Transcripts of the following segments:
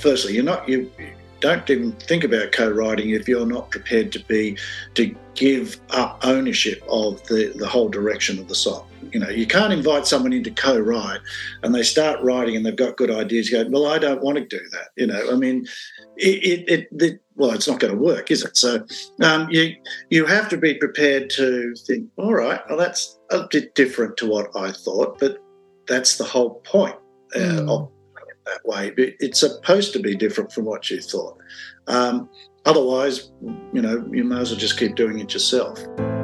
firstly, you don't even think about co-writing if you're not prepared to give up ownership of the whole direction of the song. You can't invite someone in to co-write and they start writing and they've got good ideas. You go, well, I don't want to do that. I mean, it's not going to work, is it? So you have to be prepared to think, all right, well, that's a bit different to what I thought, but that's the whole point of doing it that way. It's supposed to be different from what you thought. Otherwise, you may as well just keep doing it yourself.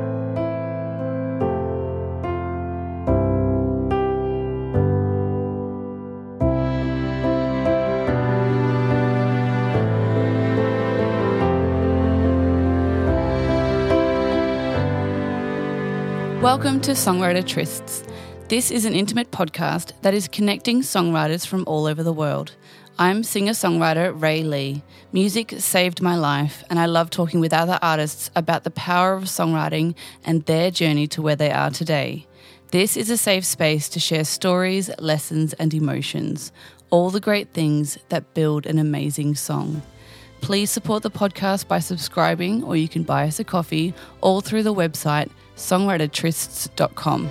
Welcome to Songwriter Trysts. This is an intimate podcast that is connecting songwriters from all over the world. I'm singer-songwriter Ray Lee. Music saved my life, and I love talking with other artists about the power of songwriting and their journey to where they are today. This is a safe space to share stories, lessons, and emotions, all the great things that build an amazing song. Please support the podcast by subscribing, or you can buy us a coffee, all through the website songwritertrysts.com.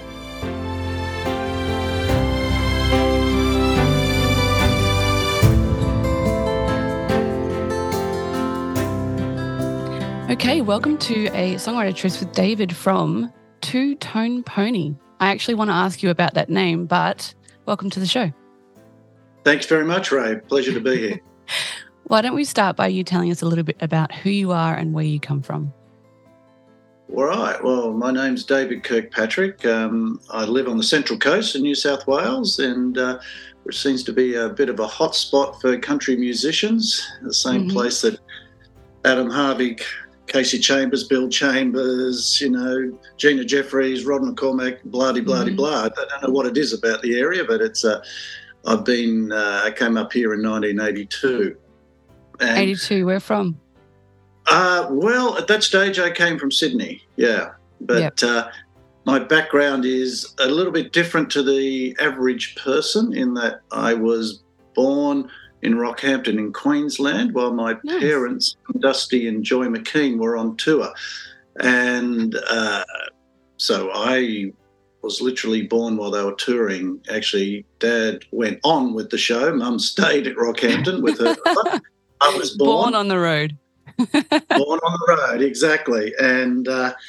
Okay, welcome to a Songwriter Tryst with David from Two Tone Pony. I actually want to ask you about that name, but welcome to the show. Thanks very much, Ray. Pleasure to be here. Why don't we start by you telling us a little bit about who you are and where you come from? All right. Well, my name's David Kirkpatrick. I live on the Central Coast in New South Wales, and which seems to be a bit of a hot spot for country musicians, the same place that Adam Harvey, Casey Chambers, Bill Chambers, Gina Jeffries, Rod McCormack, blah-de-blah-de-blah. I don't know what it is about the area, but it's I came up here in 1982. 82, where from? Well, at that stage I came from Sydney, yeah. But my background is a little bit different to the average person in that I was born in Rockhampton in Queensland while my parents, Dusty and Joy McKean, were on tour. And so I was literally born while they were touring. Actually, Dad went on with the show. Mum stayed at Rockhampton with her brother. I was born on the road. Born on the road, exactly. And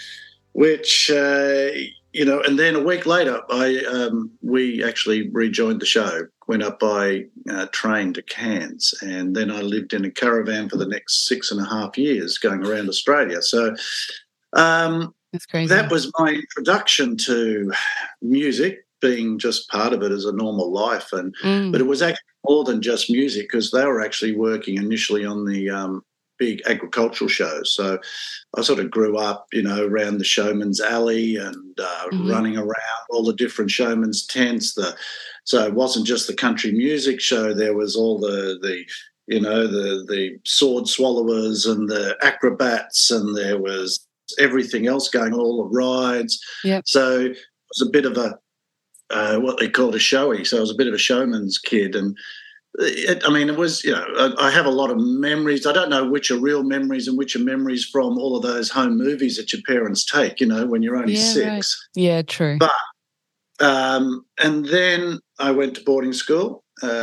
and then a week later, we actually rejoined the show, went up by train to Cairns, and then I lived in a caravan for the next 6.5 years going around Australia. So that's crazy. That was my introduction to music, being just part of it as a normal life. But it was actually more than just music, because they were actually working initially on the big agricultural shows. So I sort of grew up, around the Showman's Alley and running around all the different showman's tents. So it wasn't just the country music show. There was all the sword swallowers and the acrobats, and there was everything else going, all the rides. Yep. So it was a bit of a what they called a showy. So I was a bit of a showman's kid, and it was, I have a lot of memories. I don't know which are real memories and which are memories from all of those home movies that your parents take, when you're only 6. Right. Yeah, true. But and then I went to boarding school,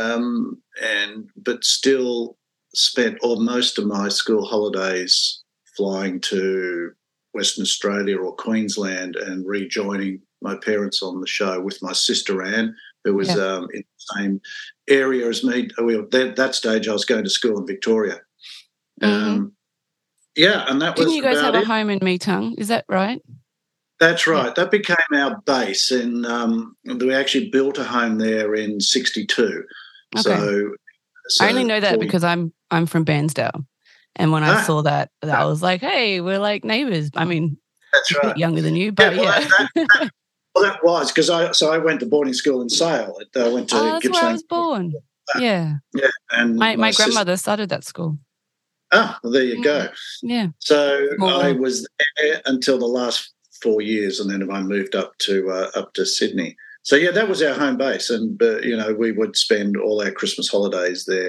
but still spent most of my school holidays flying to Western Australia or Queensland and rejoining my parents on the show with my sister Anne, who was in the same area as me. At that stage I was going to school in Victoria. And that was. Didn't you guys have it. a home in Meetung? Is that right? That's right. Yeah. That became our base, and we actually built a home there in '62. Okay. So I only know that because I'm from Bairnsdale, and when I saw that, I was like, "Hey, we're like neighbours." I mean, that's right. A bit younger than you, but that was because I went to boarding school in Sale. I went to that's Gippsland. where I was born. Yeah. Yeah, and my grandmother started that school. Ah, well, there you go. Yeah. So I was there until the last 4 years, and then I moved up to Sydney. So that was our home base, and we would spend all our Christmas holidays there.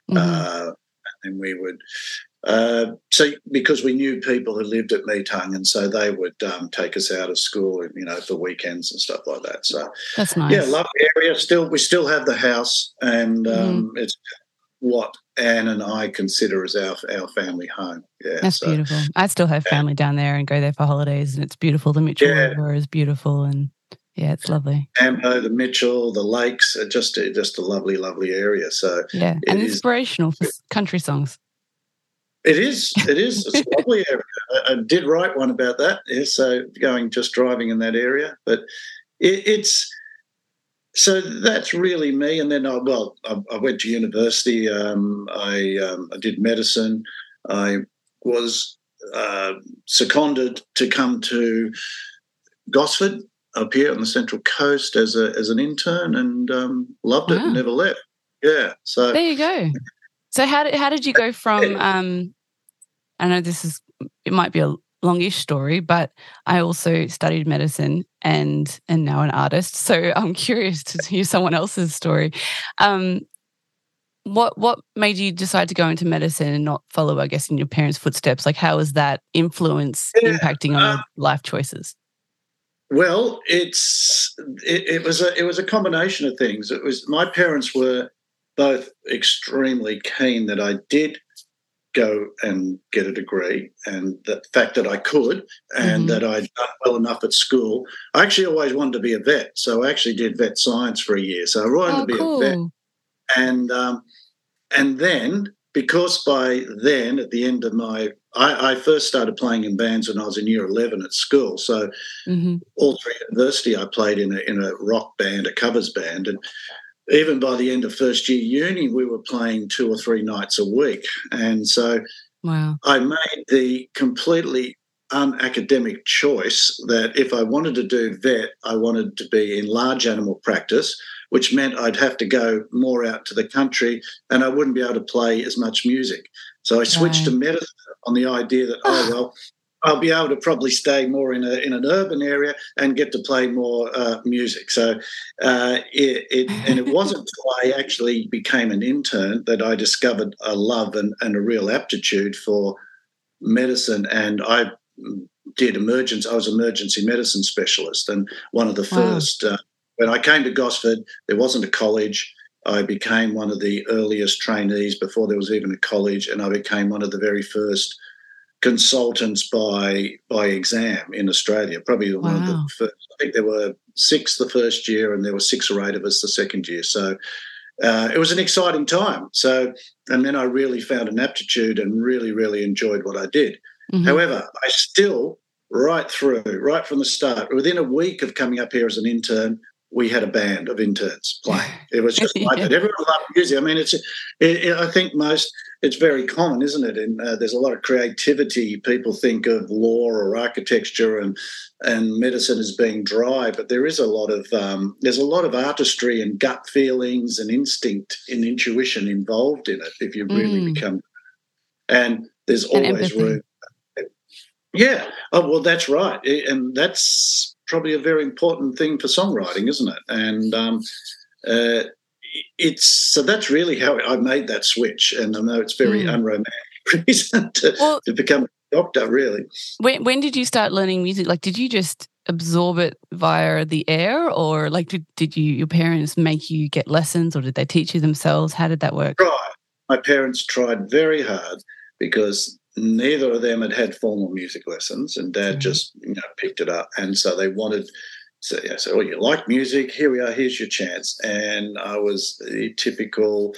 And we would, because we knew people who lived at Meetung, and so they would take us out of school, for weekends and stuff like that. So that's nice. Yeah, lovely area. We still have the house, and it's what Anne and I consider as our family home. Yeah, that's beautiful. I still have family down there and go there for holidays, and it's beautiful. The Mitchell River is beautiful, and it's lovely. Ambo, the Mitchell, the lakes, just a lovely, lovely area. So and inspirational for country songs. It is. It's a lovely area. I did write one about that. Yeah, so driving in that area, but it's. So that's really me. And then I went to university. I did medicine. I was seconded to come to Gosford up here on the Central Coast as an intern, and loved it and never left. Yeah. So there you go. So how did you go from? I know it might be a longish story, but I also studied medicine and now an artist. So I'm curious to hear someone else's story. What made you decide to go into medicine and not follow, I guess, in your parents' footsteps? Like, how is that influence impacting on your life choices? Well, it was a combination of things. It was my parents were both extremely keen that I did go and get a degree, and the fact that I could, and that I'd done well enough at school. I actually always wanted to be a vet, so I actually did vet science for a year. So I wanted to be a vet, and then because by then at the end of I first started playing in bands when I was in year 11 at school. So all through university, I played in a rock band, a covers band, and even by the end of first year uni, we were playing 2 or 3 nights a week. And so I made the completely unacademic choice that if I wanted to do vet, I wanted to be in large animal practice, which meant I'd have to go more out to the country and I wouldn't be able to play as much music. So I switched to medicine on the idea that, I'll be able to probably stay more in an urban area and get to play more music. So it wasn't until I actually became an intern that I discovered a love and a real aptitude for medicine. And I did I was emergency medicine specialist, and one of the first. When I came to Gosford, there wasn't a college. I became one of the earliest trainees before there was even a college, and I became one of the very first consultants by exam in Australia. Probably one of the first. I think there were 6 the first year, and there were 6 or 8 of us the second year. So it was an exciting time. So, and then I really found an aptitude and really, really enjoyed what I did. However, I still, right from the start, within a week of coming up here as an intern, we had a band of interns playing. It was just like that. Everyone loved music. I mean, I think it's very common, isn't it? And there's a lot of creativity. People think of law or architecture and medicine as being dry, but there is there's a lot of artistry and gut feelings and instinct and intuition involved in it if you really become. And there's always room. Yeah. Oh, well, that's right. And that's probably a very important thing for songwriting, isn't it? And so that's really how I made that switch. And I know it's very unromantic reason to become a doctor, really. When did you start learning music? Like, did you just absorb it via the air, or like did your parents make you get lessons, or did they teach you themselves? How did that work? Right. My parents tried very hard because neither of them had formal music lessons, and Dad just picked it up, and so they wanted. So I said, "Oh, you like music? Here we are. Here's your chance." And I was the typical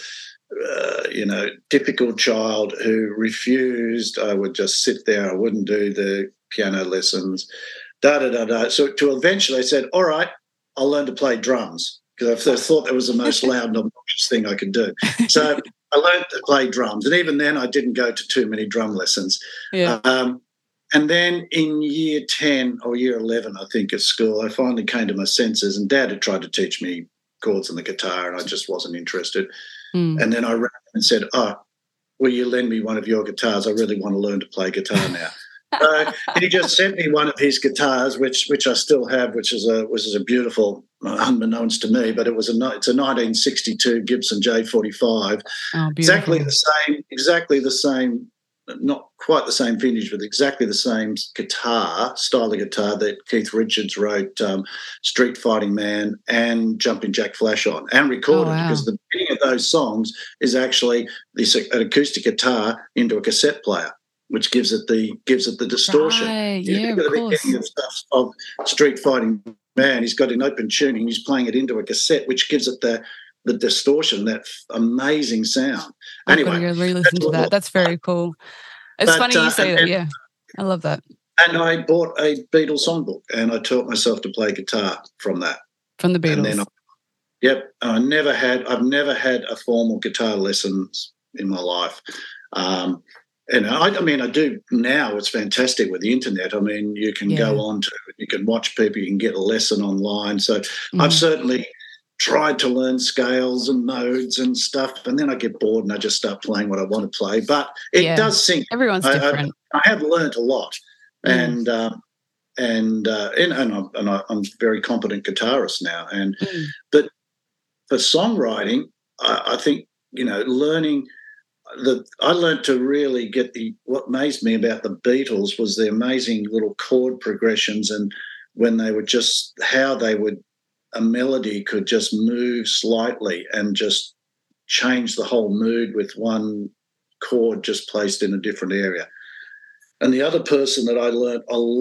child who refused. I would just sit there. I wouldn't do the piano lessons. So to eventually, I said, "All right, I'll learn to play drums," because I thought that was the most loud and obnoxious thing I could do. So I learned to play drums, and even then I didn't go to too many drum lessons. Yeah. And then in year 10 or year 11, I think, at school, I finally came to my senses, and Dad had tried to teach me chords on the guitar, and I just wasn't interested. And then I ran and said, "Oh, will you lend me one of your guitars? I really want to learn to play guitar now." So he just sent me one of his guitars, which I still have, which is a beautiful unbeknownst to me, but it's a 1962 Gibson J45. Oh, beautiful. Exactly the same, not quite the same vintage, but exactly the same style of guitar that Keith Richards wrote Street Fighting Man and Jumping Jack Flash on and recorded, because the beginning of those songs is actually an acoustic guitar into a cassette player, which gives it the distortion. Right, Yeah, of course. Beginning of stuff of Street Fighting Man, he's got an open tuning. He's playing it into a cassette, which gives it the distortion, that amazing sound. Anyway, I've got to go re-listen to that. That's very cool. It's funny you say that. Yeah, I love that. And I bought a Beatles songbook, and I taught myself to play guitar from that. From the Beatles. And then, I've never had a formal guitar lessons in my life. And I do now. It's fantastic with the internet. I mean, you can go on to it, you can watch people, you can get a lesson online. So I've certainly tried to learn scales and modes and stuff, and then I get bored and I just start playing what I want to play. But it does sink. Everyone's different. I have learned a lot, and I'm a very competent guitarist now. But for songwriting, I think learning. I learned to really get what amazed me about the Beatles was the amazing little chord progressions, and when they would a melody could just move slightly and just change the whole mood with one chord just placed in a different area. And the other person that I learned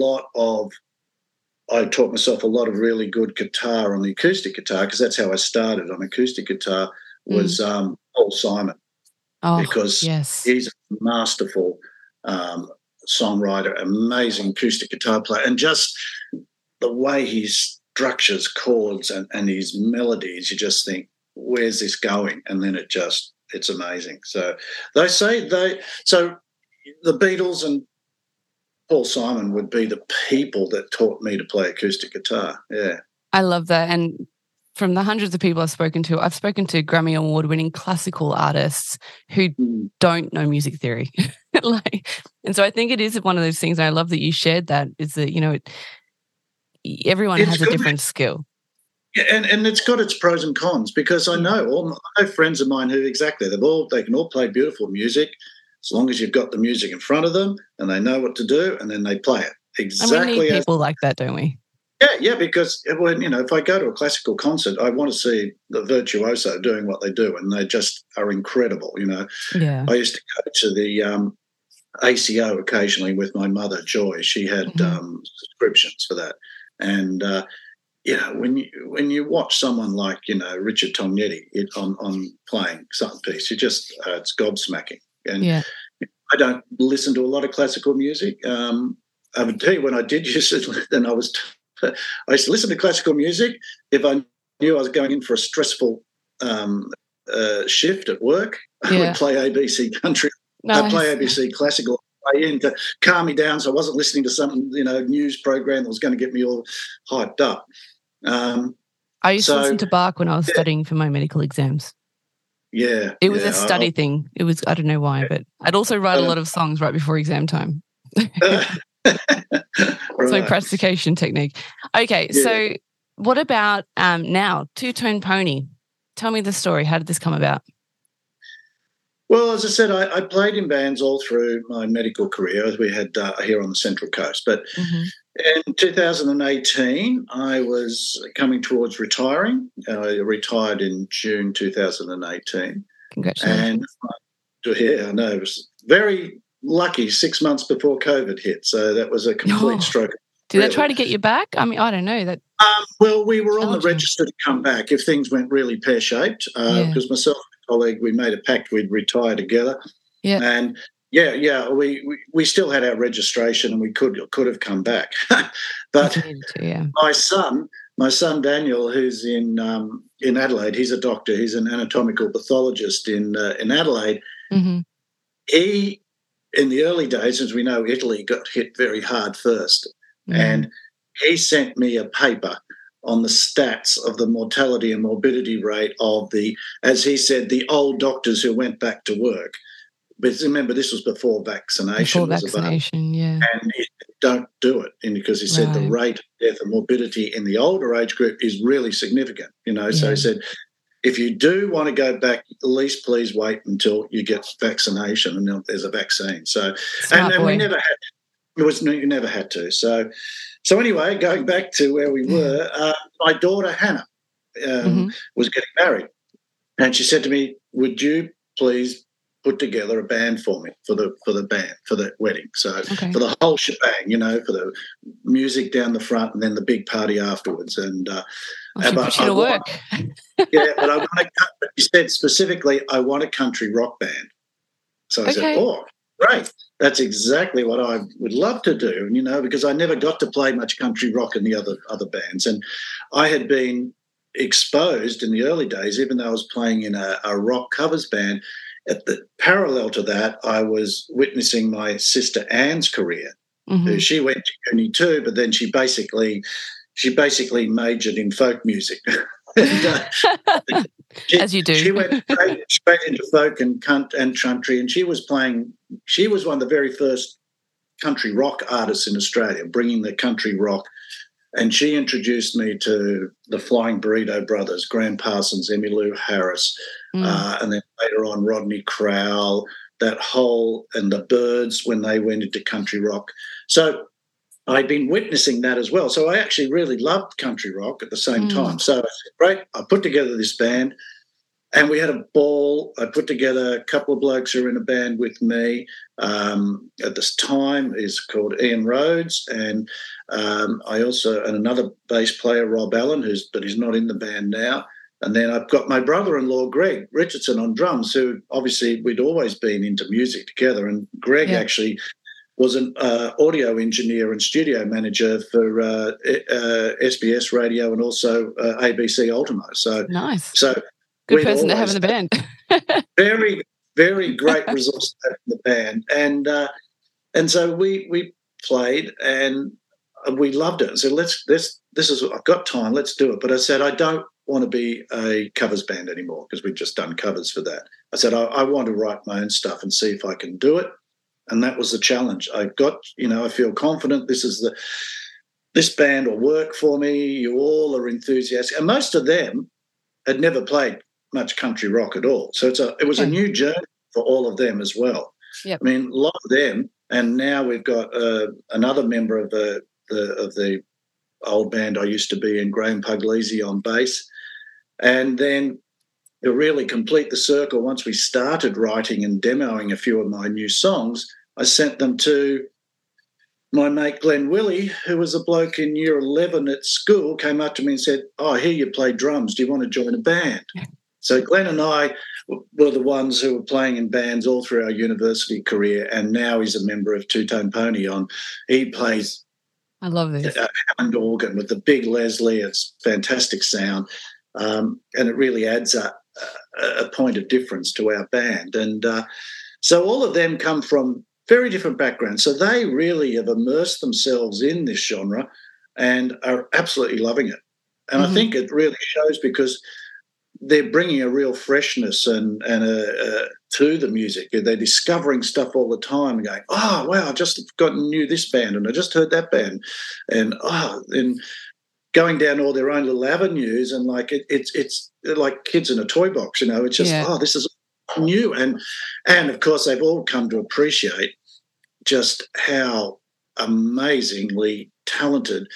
I taught myself a lot of really good guitar on the acoustic guitar, because that's how I started on acoustic guitar, was Paul Simon. Because he's a masterful songwriter, amazing acoustic guitar player, and just the way he structures chords and his melodies, you just think, where's this going? And then it's amazing. So the Beatles and Paul Simon would be the people that taught me to play acoustic guitar. Yeah. I love that. And from the hundreds of people I've spoken to Grammy Award-winning classical artists who don't know music theory. And so I think it is one of those things, and I love that you shared that, is that, everyone has a different skill. Yeah, and it's got its pros and cons, because I know friends of mine who they can all play beautiful music as long as you've got the music in front of them and they know what to do, and then they play it. Exactly. And we need people like that, don't we? Yeah, because if I go to a classical concert, I want to see the virtuoso doing what they do, and they just are incredible. Yeah. I used to go to the ACO occasionally with my mother, Joy. She had subscriptions for that, and when you watch someone like Richard Tognetti on playing some piece, it's gobsmacking. And I don't listen to a lot of classical music. I would tell you, when I did use it, then I used to listen to classical music if I knew I was going in for a stressful shift at work. I would play ABC country. Nice. I'd play ABC classical to calm me down, so I wasn't listening to some news program that was going to get me all hyped up. I used to listen to Bach when I was studying for my medical exams. Yeah. It was a study thing. It was, I don't know why, but I'd also write a lot of songs right before exam time. It's my practication technique. Okay, so what about now, Two Tone Pony? Tell me the story. How did this come about? Well, as I said, I played in bands all through my medical career, as we had here on the Central Coast. But in 2018, I was coming towards retiring. I retired in June 2018. Congratulations. And I know, it was very lucky 6 months before COVID hit. So that was a complete stroke. Did they try to get you back? I mean, I don't know. That. Well, we were on the register to come back if things went really pear-shaped, because myself and a colleague, we made a pact we'd retire together. Yeah. And we still had our registration, and we could have come back. But my son Daniel, who's in Adelaide, he's a doctor. He's an anatomical pathologist in Adelaide. Mm-hmm. He, in the early days, as we know, Italy got hit very hard first. And he sent me a paper on the stats of the mortality and morbidity rate of the, as he said, the old doctors who went back to work. but remember, this was before vaccination was available. Yeah. And he said, don't do it, because he said the rate of death and morbidity in the older age group is really significant, So he said, if you do want to go back, at least please wait until you get vaccination and there's a vaccine. So, and we never had you never had to. So anyway, going back to where we were, my daughter Hannah was getting married, and she said to me, "Would you please put together a band for me for the wedding? So for the whole shebang, for the music down the front and then the big party afterwards." And she put you to work. But she said specifically, "I want a country rock band." So I said, "Oh, great. That's exactly what I would love to do," because I never got to play much country rock in the other bands. And I had been exposed in the early days, even though I was playing in a rock covers band. Parallel to that, I was witnessing my sister Anne's career. She went to uni too, but then she basically majored in folk music. As you do. She went straight into folk and country, and she was one of the very first country rock artists in Australia, bringing the country rock. And she introduced me to the Flying Burrito Brothers, Graham Parsons, Emmylou Harris, and then later on Rodney Crowell, and the Byrds when they went into country rock. So I'd been witnessing that as well. So I actually really loved country rock at the same time. So I said, great, I put together this band and we had a ball. I put together a couple of blokes who were in a band with me at this time, is called Ian Rhodes, and I also, and another bass player, Rob Allen, but he's not in the band now. And then I've got my brother-in-law, Greg Richardson, on drums, who obviously we'd always been into music together. And Greg actually was an audio engineer and studio manager for SBS Radio and also ABC Ultimo. So nice. So good person to have in the band. Very, very great resource to have in the band. And so we played and we loved it. So I've got time, let's do it. But I said, I don't want to be a covers band anymore because we've just done covers for that. I said, I want to write my own stuff and see if I can do it. And that was the challenge. I feel confident this band will work for me. You all are enthusiastic. And most of them had never played much country rock at all. So it was a new journey for all of them as well. Yep. I mean, a lot of them, and now we've got another member of the old band I used to be in, Graham Puglisi, on bass. And then to really complete the circle, once we started writing and demoing a few of my new songs, I sent them to my mate Glenn Willey, who was a bloke in year 11 at school, came up to me and said, I hear you play drums. Do you want to join a band? So Glenn and I were the ones who were playing in bands all through our university career, and now he's a member of Two Tone Pony. He plays I love this. Hammond organ with the big Leslie. It's fantastic sound, and it really adds a point of difference to our band. And so all of them come from very different backgrounds. So they really have immersed themselves in this genre and are absolutely loving it. And I think it really shows because they're bringing a real freshness and to the music. They're discovering stuff all the time and going, oh, wow, I just knew this band and I just heard that band. And, and going down all their own little avenues and like it's like kids in a toy box, It's just, this is new. And, of course, they've all come to appreciate just how amazingly talented,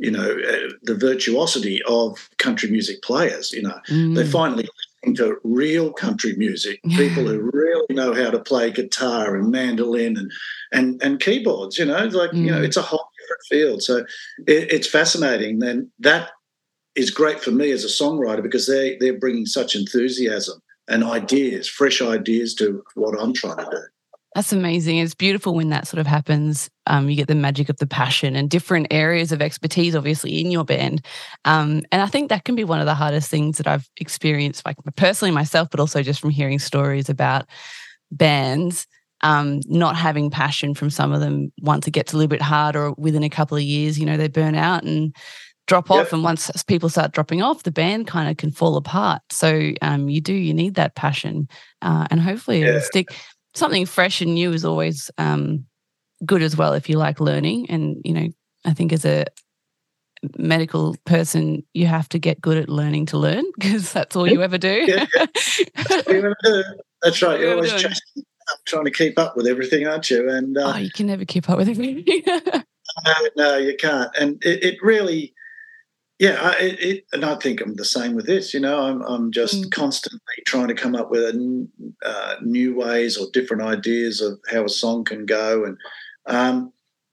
the virtuosity of country music players, They're finally listening to real country music, people who really know how to play guitar and mandolin and keyboards, it's a whole different field. So it's fascinating. And that is great for me as a songwriter because they're bringing such enthusiasm and ideas, fresh ideas to what I'm trying to do. That's amazing. It's beautiful when that sort of happens. You get the magic of the passion and different areas of expertise, obviously, in your band. And I think that can be one of the hardest things that I've experienced, like personally myself, but also just from hearing stories about bands not having passion from some of them. Once it gets a little bit hard or within a couple of years, they burn out and drop off. And once people start dropping off, the band kind of can fall apart. So you need that passion and hopefully it'll stick. something fresh and new is always good as well if you like learning. And, you know, I think as a medical person, you have to get good at learning to learn because that's all you ever do. Yeah. That's all you ever do. That's right. You're always trying to keep up with everything, aren't you? And you can never keep up with everything. No, you can't. And it really, yeah. And I think I'm the same with this. You know, I'm just constantly trying to come up with new ways or different ideas of how a song can go. And I'm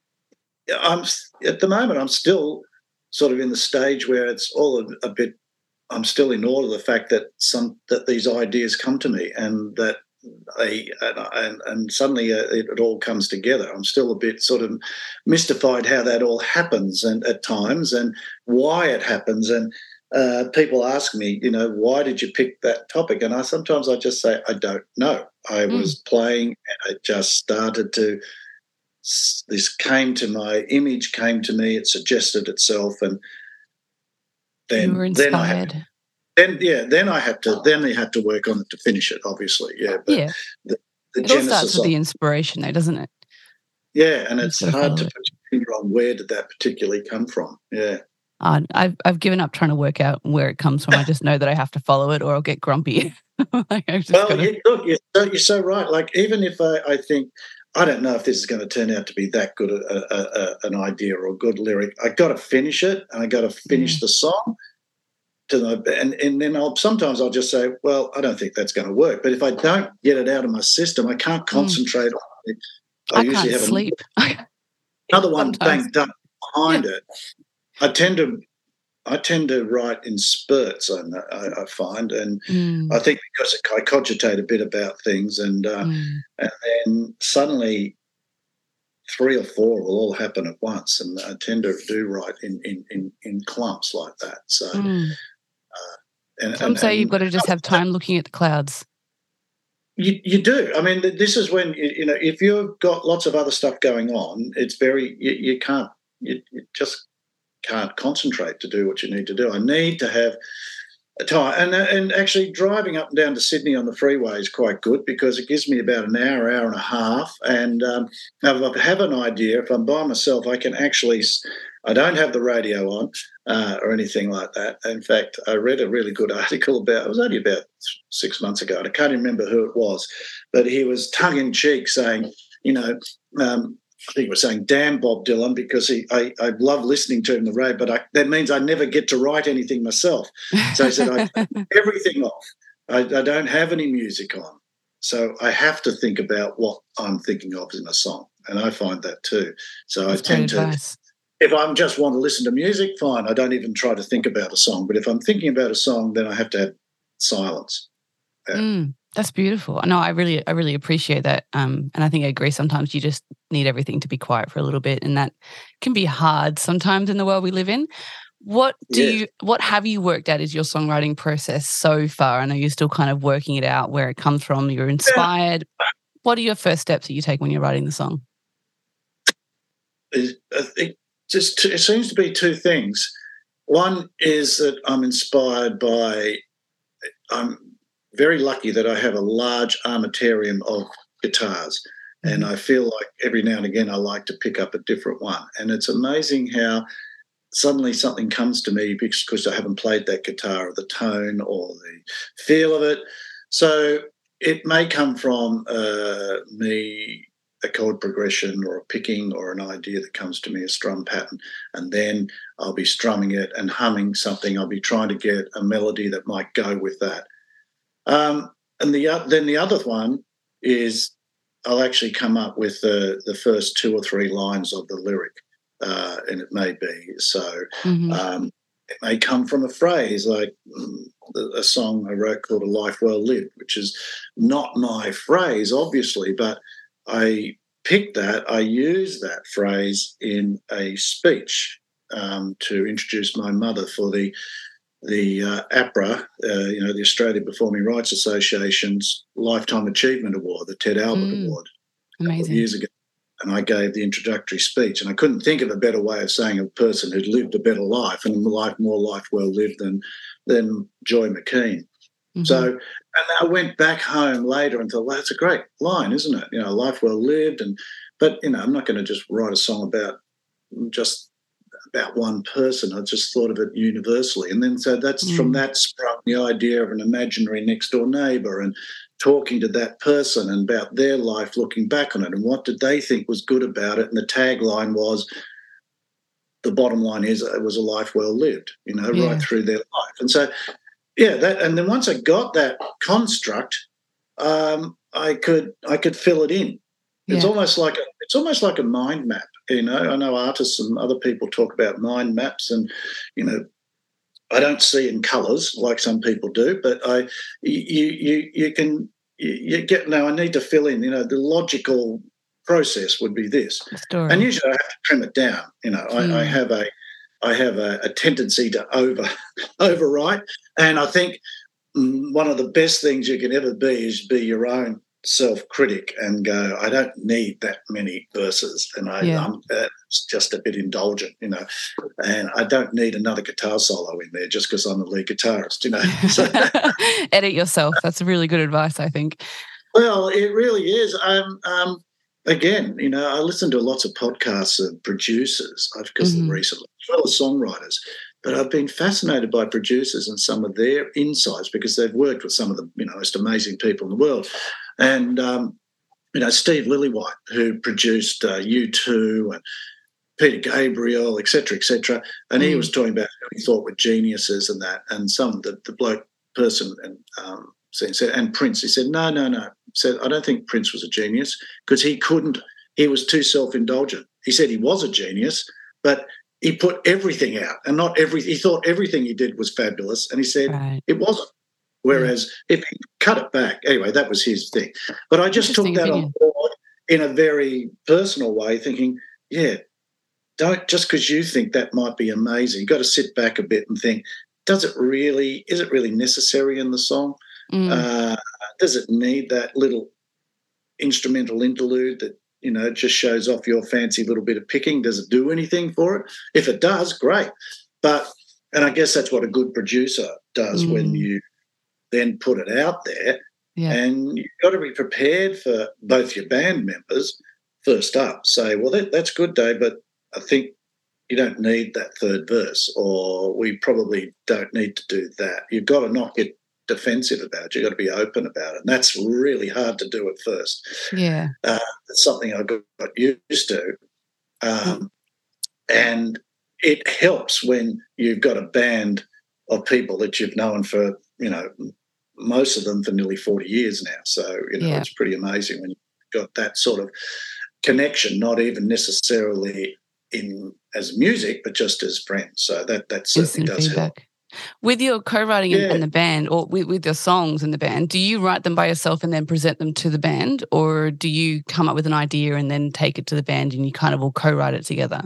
at the moment, I'm still sort of in the stage where it's all a bit. I'm still in awe of the fact that these ideas come to me and that and suddenly it all comes together. I'm still a bit sort of mystified how that all happens and at times and why it happens. And people ask me, you know, why did you pick that topic? And sometimes I just say, I don't know. I was playing and it just started to. This image came to me. It suggested itself, and you were inspired. Then I had to work on it to finish it, obviously. Yeah. But the it all starts with the inspiration, though, doesn't it? Yeah, and it's hard to put your finger on where did that particularly come from. Yeah. I've given up trying to work out where it comes from. I just know that I have to follow it or I'll get grumpy. Look, you're so right. Like, even if I think, I don't know if this is going to turn out to be that good an idea or a good lyric, I got to finish it and I got to finish the song. And then sometimes I'll just say, well, I don't think that's going to work. But if I don't get it out of my system, I can't concentrate on it. I usually can't sleep. Another one banged up behind it. I tend to write in spurts, I find, and I think because I cogitate a bit about things, and then suddenly 3 or 4 will all happen at once, and I tend to do write in clumps like that. So, some say you've got to just have time looking at the clouds. You do. I mean, this is when you know, if you've got lots of other stuff going on, it's very you just can't concentrate to do what you need to do. I need to have a time, and actually driving up and down to Sydney on the freeway is quite good because it gives me about an hour and a half. And if I have an idea, if I'm by myself, I can actually. I don't have the radio on or anything like that. In fact, I read a really good article it was only about 6 months ago, and I can't remember who it was, but he was tongue-in-cheek saying, you know, I think he was saying, damn Bob Dylan, because I love listening to him on the radio, but that means I never get to write anything myself. So he said, I turn everything off. I don't have any music on. So I have to think about what I'm thinking of in a song, and I find that too. So that's I tend to, if I just want to listen to music, fine. I don't even try to think about a song. But if I'm thinking about a song, then I have to have silence. That's beautiful. No, I really appreciate that. And I think I agree. Sometimes you just need everything to be quiet for a little bit, and that can be hard sometimes in the world we live in. What have you worked out is your songwriting process so far? I know you're still kind of working it out, where it comes from. You're inspired. Yeah. What are your first steps that you take when you're writing the song? It seems to be 2 things. One is that I'm inspired by. I'm very lucky that I have a large armamentarium of guitars, and I feel like every now and again I like to pick up a different one. And it's amazing how suddenly something comes to me because I haven't played that guitar, or the tone or the feel of it. So it may come from me, a chord progression or a picking or an idea that comes to me, a strum pattern, and then I'll be strumming it and humming something. I'll be trying to get a melody that might go with that. And then the other one is I'll actually come up with the first 2 or 3 lines of the lyric, and it may be so. It may come from a phrase like a song I wrote called "A Life Well Lived," which is not my phrase, obviously, but I picked that. I used that phrase in a speech to introduce my mother for the APRA, the Australia Performing Rights Association's Lifetime Achievement Award, the Ted Albert Award, a couple of years ago. And I gave the introductory speech, and I couldn't think of a better way of saying a person who'd lived a better life and more life well lived than Joy McKean. Mm-hmm. So, and I went back home later and thought, well, that's a great line, isn't it? Life well lived. But I'm not going to just write a song about one person. I just thought of it universally. And then so that's from that sprung the idea of an imaginary next door neighbour and talking to that person and about their life, looking back on it and what did they think was good about it. And the tagline was, the bottom line is it was a life well lived, right through their life. And so, and then once I got that construct, I could fill it in. Yeah. It's almost like a mind map. I know artists and other people talk about mind maps, and I don't see in colours like some people do, but you get. Now I need to fill in. The logical process would be this, and usually I have to trim it down. I have a tendency to overwrite, and I think one of the best things you can ever be is be your own self-critic and go, I don't need that many verses, and it's just a bit indulgent, and I don't need another guitar solo in there just because I'm the lead guitarist, So, edit yourself. That's really good advice, I think. Well, it really is. Again, I listen to lots of podcasts of producers because recently, as well as songwriters. But I've been fascinated by producers and some of their insights because they've worked with some of the most amazing people in the world. And, Steve Lillywhite, who produced U2 and Peter Gabriel, et cetera, and he was talking about who he thought were geniuses and that. And the bloke person said, and Prince, he said, no. He said, I don't think Prince was a genius because he was too self-indulgent. He said he was a genius, but he put everything out and not he thought everything he did was fabulous. And he said it wasn't. Whereas if he cut it back, anyway, that was his thing. But I just took that on board in a very personal way, thinking, don't just because you think that might be amazing, you've got to sit back a bit and think, is it really necessary in the song? Does it need that little instrumental interlude that, it just shows off your fancy little bit of picking? Does it do anything for it? If it does, great. And I guess that's what a good producer does when you then put it out there. Yeah. And you've got to be prepared for both your band members, first up, say, well, that's good, Dave, but I think you don't need that third verse, or we probably don't need to do that. You've got to not get defensive about it. You've got to be open about it. And that's really hard to do at first. Yeah. It's something I got used to. And it helps when you've got a band of people that you've known for, most of them for nearly 40 years now. So, it's pretty amazing when you've got that sort of connection, not even necessarily as music, but just as friends. So that certainly does help. With your co-writing in the band, or with your songs in the band, do you write them by yourself and then present them to the band, or do you come up with an idea and then take it to the band and you kind of all co-write it together?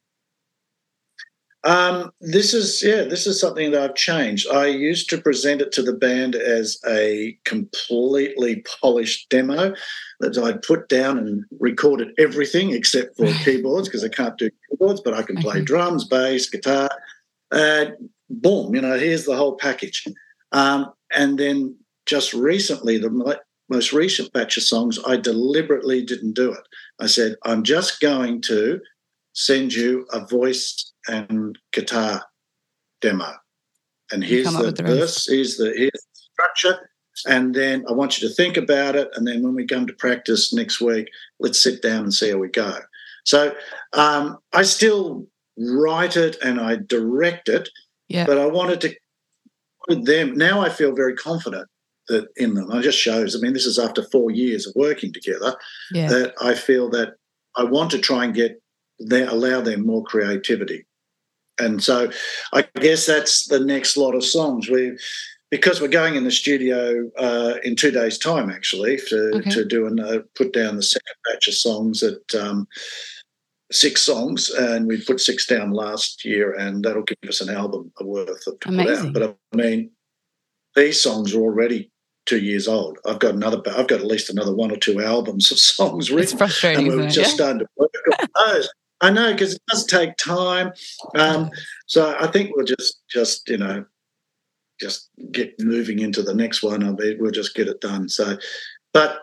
This is something that I've changed. I used to present it to the band as a completely polished demo that I'd put down and recorded everything except for keyboards because I can't do keyboards, but I can play drums, bass, guitar. Boom, here's the whole package. And then just recently, the most recent batch of songs, I deliberately didn't do it. I said, I'm just going to send you a voice and guitar demo. And here's the verse, here's the structure, and then I want you to think about it, and then when we come to practice next week, let's sit down and see how we go. So I still write it and I direct it, but I wanted to put them. Now I feel very confident that in them. It just shows, this is after 4 years of working together, that I feel that I want to try and allow them more creativity. And so I guess that's the next lot of songs. Because we're going in the studio in 2 days' time, actually, to do and put down the second batch of songs at 6 songs, and we put 6 down last year, and that'll give us an album worth of to put out. But these songs are already 2 years old. I've got at least another 1 or 2 albums of songs written. It's frustrating, and we're just starting to work on those. I know, because it does take time. So I think we'll just just get moving into the next one. We'll just get it done. So, but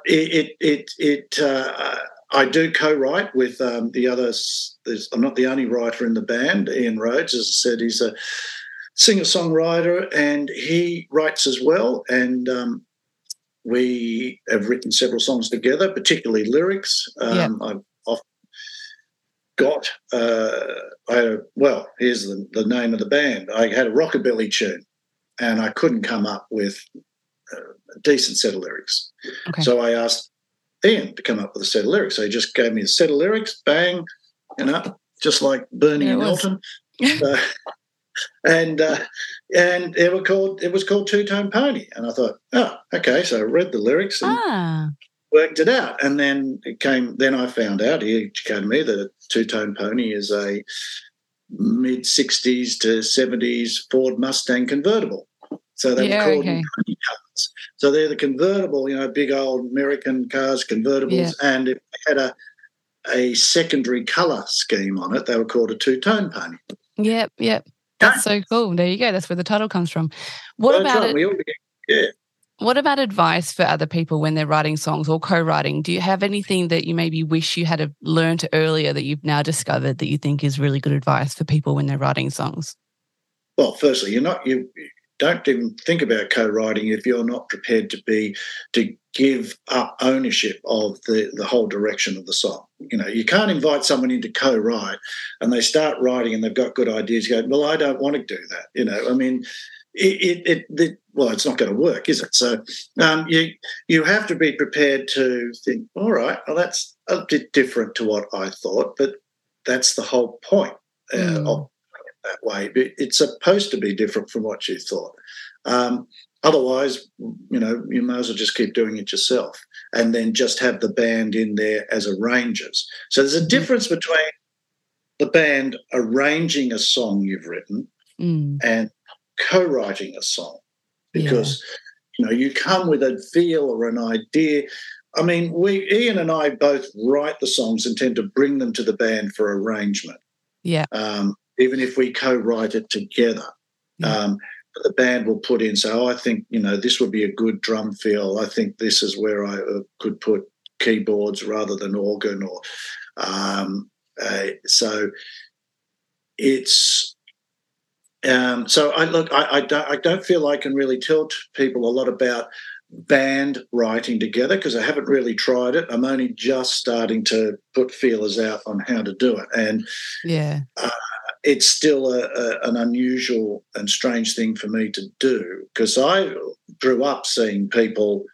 I do co-write with the others. I'm not the only writer in the band. Ian Rhodes, as I said, he's a singer-songwriter, and he writes as well. And we have written several songs together, particularly lyrics. I've often got, here's the name of the band. I had a rockabilly tune, and I couldn't come up with a decent set of lyrics. Okay. So I asked Ian to come up with a set of lyrics. So he just gave me a set of lyrics, bang, just like Bernie and Elton. And it was called Two Tone Pony. And I thought, oh, okay. So I read the lyrics and worked it out. And then I found out, he educated me, that a Two Tone Pony is a mid-60s to 70s Ford Mustang convertible. So they were called pony cars. So they're the convertible, big old American cars, convertibles. Yeah. And if they had a secondary colour scheme on it, they were called a two-tone pony. Yep. That's so cool. There you go. That's where the title comes from. What about advice for other people when they're writing songs or co-writing? Do you have anything that you maybe wish you had learned earlier that you've now discovered that you think is really good advice for people when they're writing songs? Well, firstly, you don't even think about co-writing if you're not prepared to give up ownership of the whole direction of the song. You can't invite someone in to co-write and they start writing and they've got good ideas. You go, well, I don't want to do that. I mean, it's not going to work, is it? So you have to be prepared to think, all right, well, that's a bit different to what I thought, but that's the whole point of that way. It's supposed to be different from what you thought. Otherwise, you might as well just keep doing it yourself and then just have the band in there as arrangers. So there's a difference between the band arranging a song you've written and co-writing a song, because you come with a feel or an idea. I mean, Ian and I both write the songs and tend to bring them to the band for arrangement. Yeah. Even if we co-write it together, the band will put in. So I think this would be a good drum feel. I think this is where I could put keyboards rather than organ, or so it's. So I don't feel I can really tell people a lot about band writing together because I haven't really tried it. I'm only just starting to put feelers out on how to do it, and it's still an unusual and strange thing for me to do because I grew up seeing people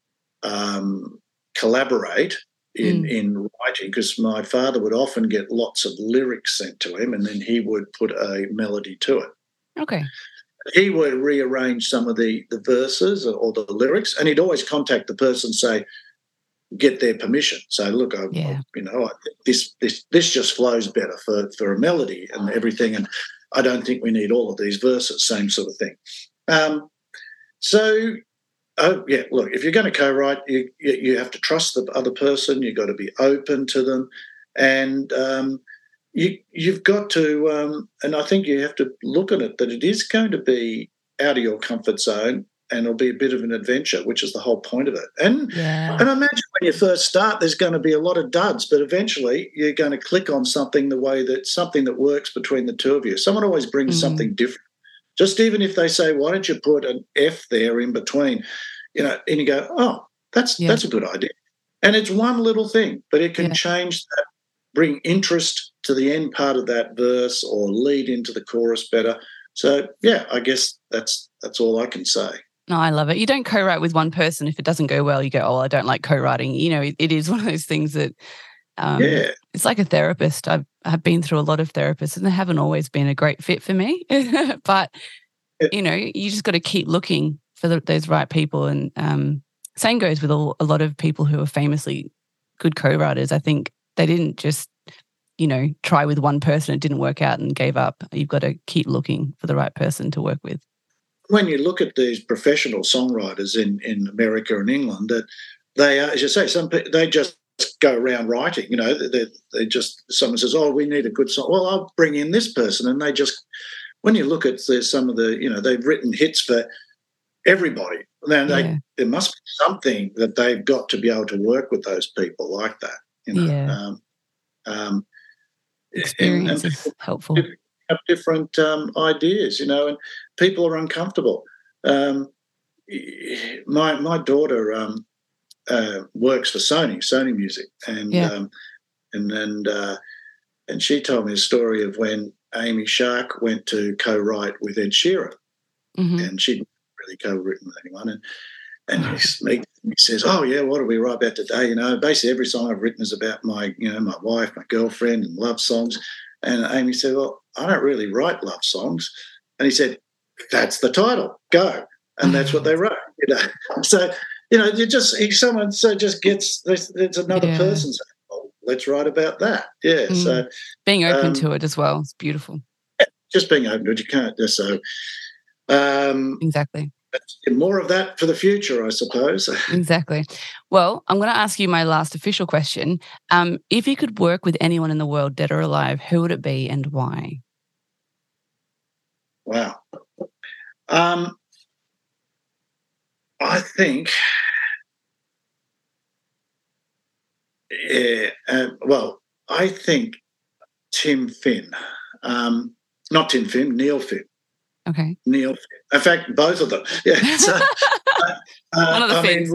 collaborate in writing, because my father would often get lots of lyrics sent to him and then he would put a melody to it. Okay. He would rearrange some of the verses or the lyrics, and he'd always contact the person, say, get their permission. So, look, I think this just flows better for a melody and everything, and I don't think we need all of these verses, same sort of thing. Look, if you're going to co-write, you have to trust the other person. You've got to be open to them, and you've got to, and I think you have to look at it that it is going to be out of your comfort zone, and it'll be a bit of an adventure, which is the whole point of it. And I imagine when you first start, there's going to be a lot of duds, but eventually you're going to click on something that works between the two of you. Someone always brings something different. Just even if they say, why don't you put an F there in between, and you go, oh, that's a good idea. And it's one little thing, but it can change that, bring interest to the end part of that verse or lead into the chorus better. So, I guess that's all I can say. No, I love it. You don't co-write with one person. If it doesn't go well, you go, oh, I don't like co-writing. It is one of those things that it's like a therapist. I've been through a lot of therapists and they haven't always been a great fit for me. But, you just got to keep looking for those right people. And same goes with a lot of people who are famously good co-writers. I think they didn't just, try with one person, it didn't work out and gave up. You've got to keep looking for the right person to work with. When you look at these professional songwriters in America and England, that they are, as you say, they just go around writing. They just, someone says, "Oh, we need a good song." Well, I'll bring in this person, and they just. When you look at some of the, they've written hits for everybody. Now, there must be something that they've got to be able to work with those people like that. Experience is helpful. Have different ideas, and people are uncomfortable. My daughter works for Sony Music, and she told me a story of when Amy Shark went to co-write with Ed Sheeran, and she'd really co-written with anyone, and he says, "Oh yeah, what do we write about today? Basically every song I've written is about my wife, my girlfriend, and love songs." And Amy said, "Well, I don't really write love songs," and he said, "That's the title, go." And that's what they wrote, So, someone just gets there's another person saying, "Oh, let's write about that." Yeah. So being open to it as well is beautiful. Yeah, just being open to it. You can't just exactly. More of that for the future, I suppose. Exactly. Well, I'm going to ask you my last official question. If you could work with anyone in the world, dead or alive, who would it be and why? Wow. I think, I think Tim Finn. Not Tim Finn, Neil Finn. Okay. Neil Finn. In fact, both of them. Yeah. So, one of the Finns.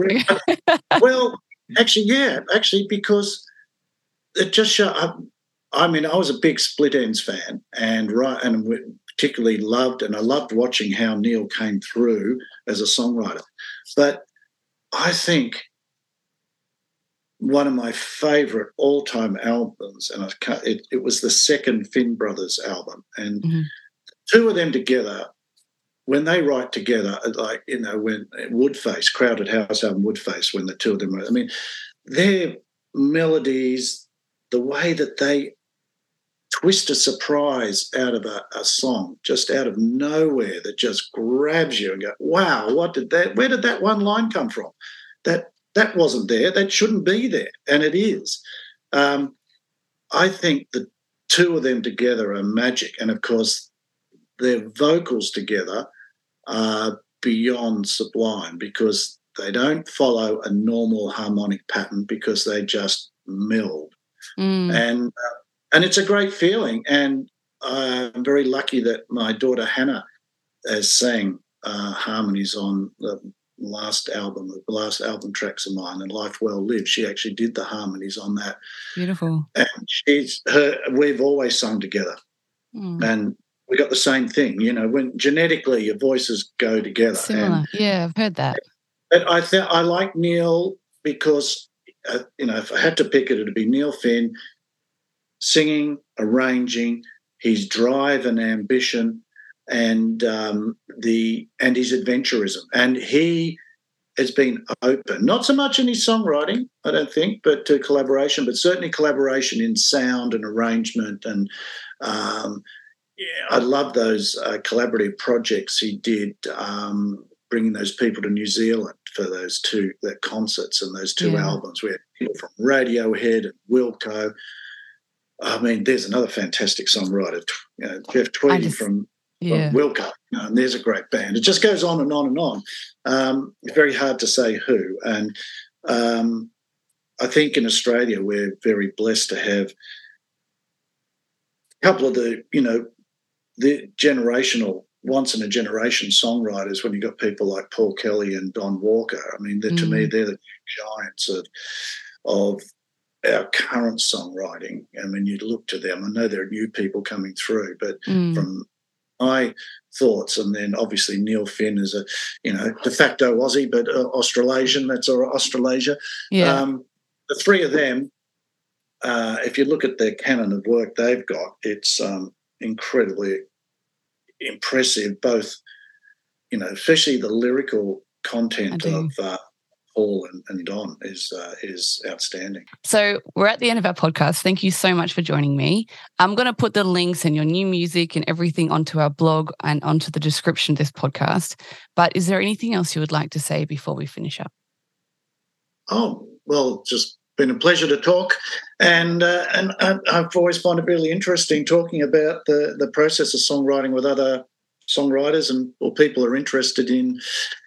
Actually, because it just showed up. I mean, I was a big Split Enz fan, and particularly loved watching how Neil came through as a songwriter. But I think one of my favourite all-time albums, and it was the second Finn Brothers album, and two of them together, when they write together, when Woodface, Crowded House album Woodface, when the two of them were, I mean, their melodies, the way that they twist a surprise out of a song, just out of nowhere, that just grabs you and go, wow, where did that one line come from? That wasn't there. That shouldn't be there. And it is. I think the two of them together are magic. And, of course, their vocals together are beyond sublime, because they don't follow a normal harmonic pattern, because they just meld. And it's a great feeling. And I'm very lucky that my daughter Hannah has sang harmonies on the last album tracks of mine, and Life Well Lived. She actually did the harmonies on that. Beautiful. And we've always sung together. And we got the same thing, when genetically your voices go together. Similar. I've heard that. But I like Neil because, if I had to pick it, it'd be Neil Finn, singing, arranging, his drive and ambition, and his adventurism. And he has been open, not so much in his songwriting, I don't think, but to collaboration, but certainly collaboration in sound and arrangement. And I love those collaborative projects he did, bringing those people to New Zealand for their concerts and those two albums. We had people from Radiohead and Wilco. I mean, there's another fantastic songwriter, Jeff Tweedy from Wilco, and there's a great band. It just goes on and on and on. It's very hard to say who. And I think in Australia we're very blessed to have a couple of the generational, once-in-a-generation songwriters, when you've got people like Paul Kelly and Don Walker. I mean, to me, they're the giants of our current songwriting. I mean, you look to them. I know there are new people coming through, but from my thoughts, and then obviously Neil Finn is a, de facto Aussie, but Australasian. That's Australasia. Yeah. The three of them, if you look at their canon of work they've got, it's incredibly impressive. Both, especially the lyrical content of Paul and Don is outstanding. So we're at the end of our podcast. Thank you so much for joining me. I'm going to put the links and your new music and everything onto our blog and onto the description of this podcast. But is there anything else you would like to say before we finish up? Oh, well, just been a pleasure to talk, and I've always found it really interesting talking about the process of songwriting with other songwriters, or people are interested in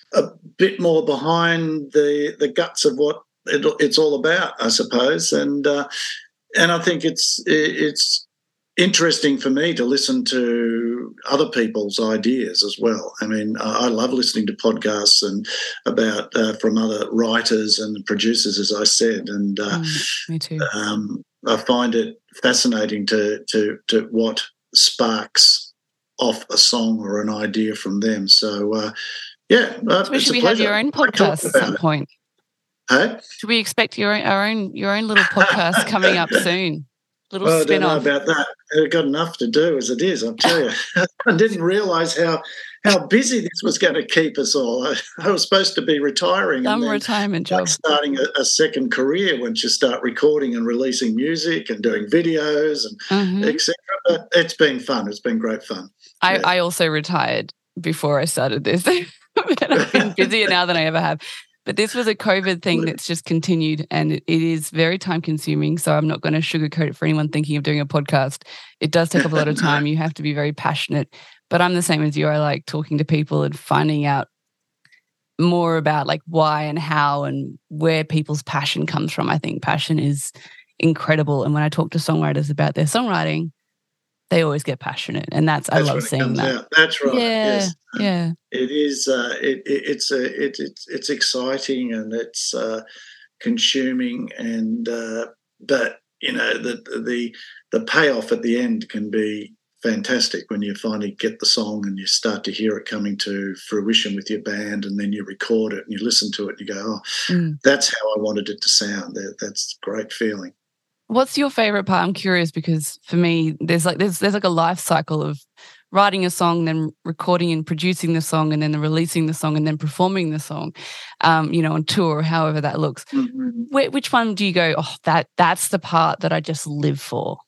a bit more behind the guts of what it's all about, I suppose. And I think it's interesting for me to listen to other people's ideas as well. I mean, I love listening to podcasts and about from other writers and producers, as I said, and me too. I find it fascinating to what sparks off a song or an idea from them. So, so should we have your own podcast at some point? Hey? Should we expect your own little podcast coming up soon? Little spin-off. I don't know about that. I've got enough to do as it is, I'll tell you. I didn't realise how busy this was going to keep us all. I was supposed to be retiring. Some retirement job. Starting a second career once you start recording and releasing music and doing videos and etc. But it's been fun. It's been great fun. I also retired before I started this. And I've been busier now than I ever have. But this was a COVID thing that's just continued, and it is very time-consuming, so I'm not going to sugarcoat it for anyone thinking of doing a podcast. It does take up a lot of time. You have to be very passionate. But I'm the same as you. I like talking to people and finding out more about like why and how and where people's passion comes from. I think passion is incredible. And when I talk to songwriters about their songwriting, they always get passionate, and I love seeing that. Out. That's right. Yes. Yeah. It is. It's exciting and it's consuming, and but you know the payoff at the end can be fantastic when you finally get the song and you start to hear it coming to fruition with your band, and then you record it and you listen to it and you go, that's how I wanted it to sound. That's a great feeling. What's your favorite part? I'm curious because for me, there's like a life cycle of writing a song, then recording and producing the song, and then releasing the song, and then performing the song, on tour, however that looks. Mm-hmm. Which one do you go, that's the part that I just live for?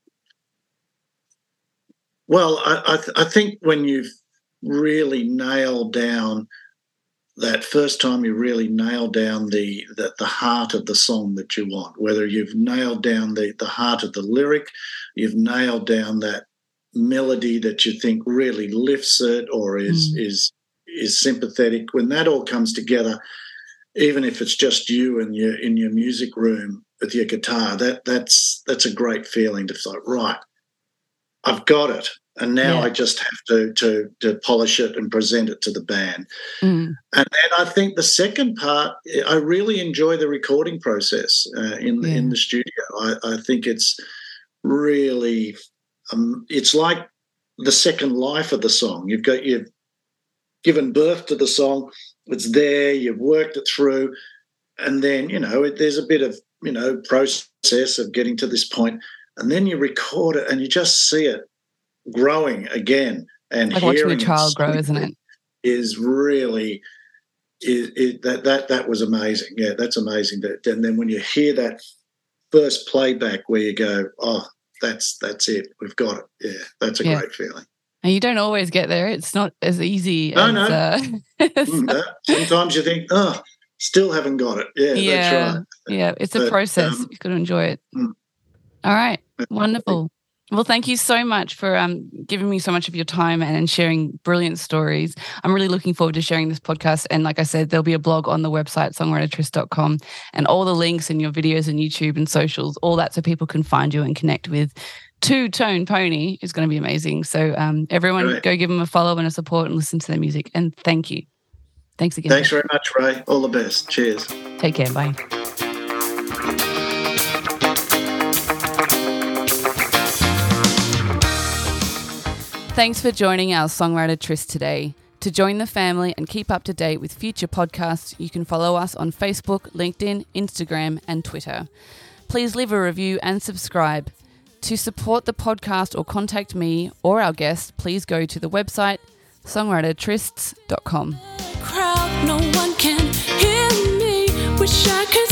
Well, I think when you've really nailed down that first time, you really nail down the heart of the song that you want, whether you've nailed down the heart of the lyric, you've nailed down that melody that you think really lifts it or is sympathetic. When that all comes together, even if it's just you in your music room with your guitar, that's a great feeling to say, right, I've got it. And now I just have to polish it and present it to the band. And then I think the second part, I really enjoy the recording process in the studio. I think it's really, it's like the second life of the song. You've given birth to the song, it's there, you've worked it through, and then, there's a bit of, process of getting to this point, and then you record it and you just see it growing again, and like watching a child grow, isn't it? Is really that was amazing. Yeah, that's amazing. And then when you hear that first playback where you go, oh, that's it, we've got it. Yeah, that's a great feeling. And you don't always get there. It's not as easy. No. Sometimes you think, still haven't got it. Yeah, that's right. Yeah, it's a process. You've got to enjoy it. All right, wonderful. Well, thank you so much for giving me so much of your time and sharing brilliant stories. I'm really looking forward to sharing this podcast. And like I said, there'll be a blog on the website, songwritertris.com, and all the links and your videos and YouTube and socials, all that, so people can find you and connect with Two Tone Pony is going to be amazing. So everyone go give them a follow and a support and listen to their music. And thank you. Thanks again. Thanks very much, Ray. All the best. Cheers. Take care. Bye. Thanks for joining our Songwriter Tryst today. To join the family and keep up to date with future podcasts, you can follow us on Facebook, LinkedIn, Instagram, and Twitter. Please leave a review and subscribe. To support the podcast or contact me or our guests, please go to the website songwritertrysts.com. Crowd, no one can hear me. Wish I could